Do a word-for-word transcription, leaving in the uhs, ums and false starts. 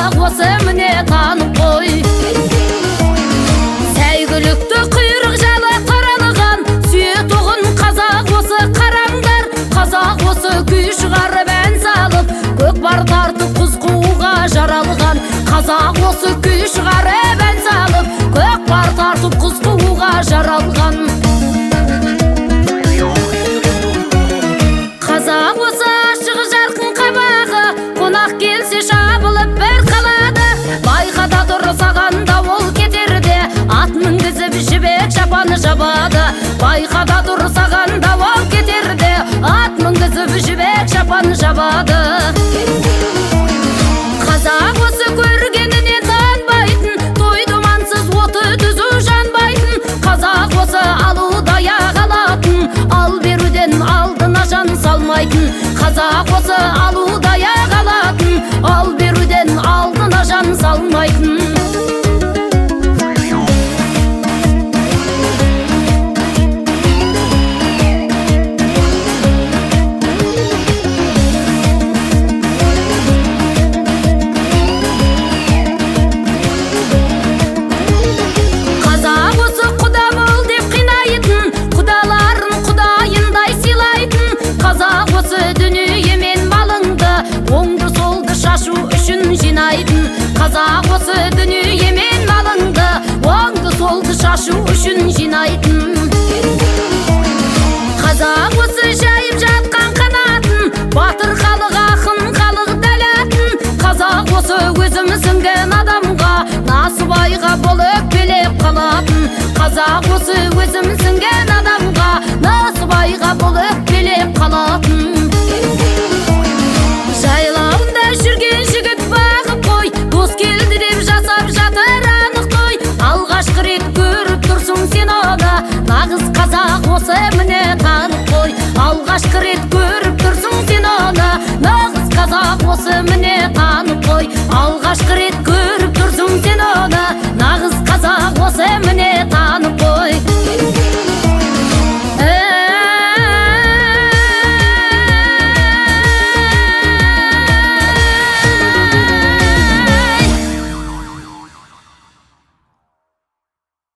қазақ осы міне танып қой. Сәйгүлікті құйрық жалы таралған сүйетұғын қазақ осы қараңдар. Қазақ осы күй шығарып ән салып көкпар тартып құз қууға жаралған. Қазақ осы күй шығарып ән салып көкпар тартып құз қууға жаралған. Қазақ осы ашық жарқын қабағы қонақ келсе шабылып бір қалады. Байқата тұр саған дауыл кетерде ат мінгізіп жібек шапаны жабады. Байқата тұр саған дауыл кетерде ат мінгізіп жібек шапаны жабады. Қазақ осы көргеніне танбайтын той думансыз оты түзу жанбайтын. Қазақ осы алудай ағалатын ал беруден алдына жан салмайтын. Қазақ осы алудай ағалатын ал беруден алдына жан салмайтын. Қазақ осы дүние мен малыңды оңды солды шашу үшін жинайтын. Қазақ осы жайып жатқан қанатын батыр халық ақын халық дәлетін. Қазақ осы өзіміздің адамға насыбайға бол өкпелеп қалатын. Қазақ осы өзіміздің адамға насыбайға бол өкпелеп қалатын. Жайлауында жүрген жігіт бағып қой, дос келді деп жасап жатыр анық той. Алғашқы рет көріп тұрсың сен оны, нағыз қазақ осы міне танып қой. Алғашқы рет көріп тұрсың сен оны, нағыз қазақ осы міне танып қой. Алғашқы рет көріп тұрсың сен оны, нағыз қазақ осы міне